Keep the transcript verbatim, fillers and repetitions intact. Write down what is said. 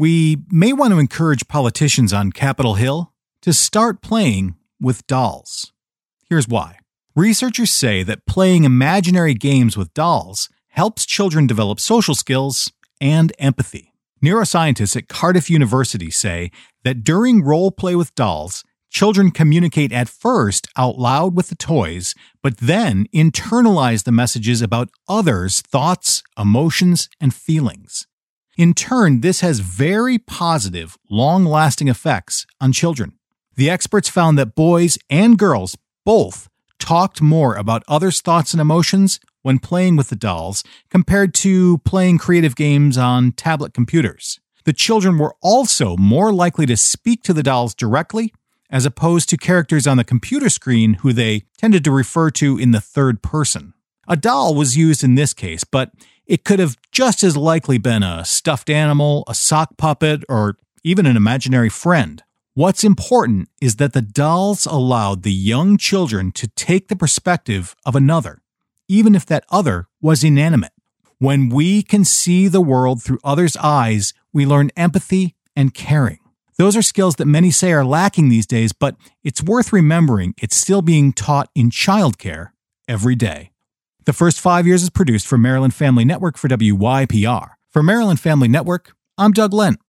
We may want to encourage politicians on Capitol Hill to start playing with dolls. Here's why. Researchers say that playing imaginary games with dolls helps children develop social skills and empathy. Neuroscientists at Cardiff University say that during role play with dolls, children communicate at first out loud with the toys, but then internalize the messages about others' thoughts, emotions, and feelings. In turn, this has very positive, long-lasting effects on children. The experts found that boys and girls both talked more about others' thoughts and emotions when playing with the dolls compared to playing creative games on tablet computers. The children were also more likely to speak to the dolls directly, as opposed to characters on the computer screen who they tended to refer to in the third person. A doll was used in this case, but it could have just as likely been a stuffed animal, a sock puppet, or even an imaginary friend. What's important is that the dolls allowed the young children to take the perspective of another, even if that other was inanimate. When we can see the world through others' eyes, we learn empathy and caring. Those are skills that many say are lacking these days, but it's worth remembering it's still being taught in childcare every day. The First Five Years is produced for Maryland Family Network for W Y P R. For Maryland Family Network, I'm Doug Lent.